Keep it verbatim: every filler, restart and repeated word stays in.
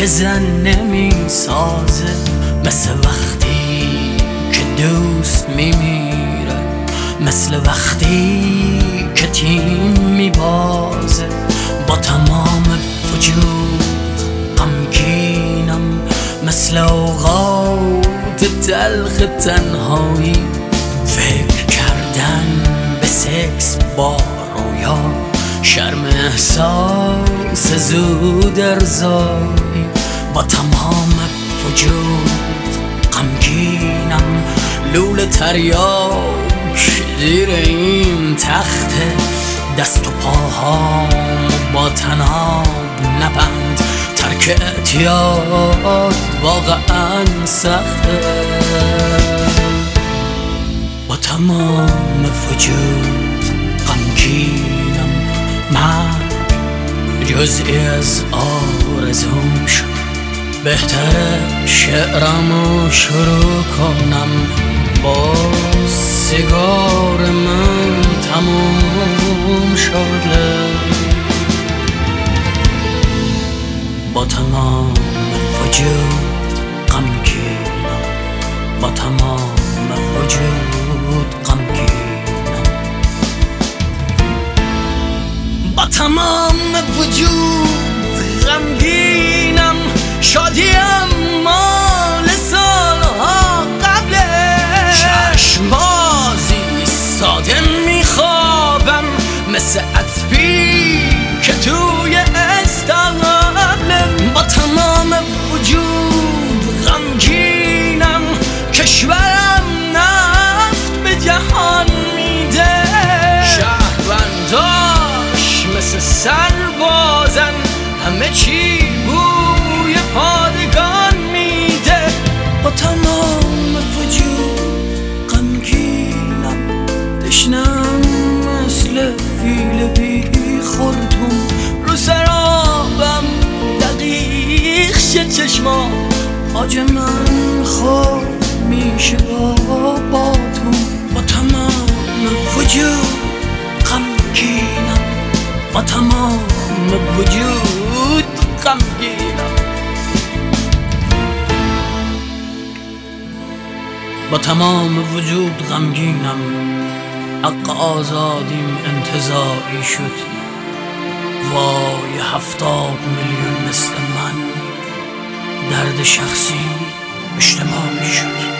زن نمی سازه، مثل وقتی که دوست میمیره، مثل وقتی که تیم میبازه. با تمام وجود غمگینم، مثل اوقات تلخ تنهایی. فکر کردن به سکس با رویا، شرم احساس زود ارزایی. با تمام وجود غمگینم، لوله تریاک زیر این تخته. دست و پاهام با تناب نبند، ترک اعتیاد واقعا سخته. با تمام وجود غمگینم، من جزئی از آرزوم شد. بهتره شعرمو شروع کنم، با سیگار من تموم شده. با تمام وجود غمگینم، با تمام وجود غمگینم، با تمام وجود غمگینم. شادیم مال سالها قبله، چشم بازی ساده میخوابم، مثل اسبی که توی استقبله. با تمام وجود غمگینم، کشورم نفت به جهان میده. شهرونداش مثل سربازن، همه چی بوی پادگان میده. با تمام وجود غمگینم، تشنم مثل فیل بی خورتون. رو سرابم دقیق شه چشما، آج من خواب میشه با باتون. با تمام وجود غمگینم، با تمام وجود غمگینم، با تمام وجود غمگینم. حق آزادیم انتزاعی شد، وای هفتاد میلیون مثل من. درد شخصی اجتماعی شد.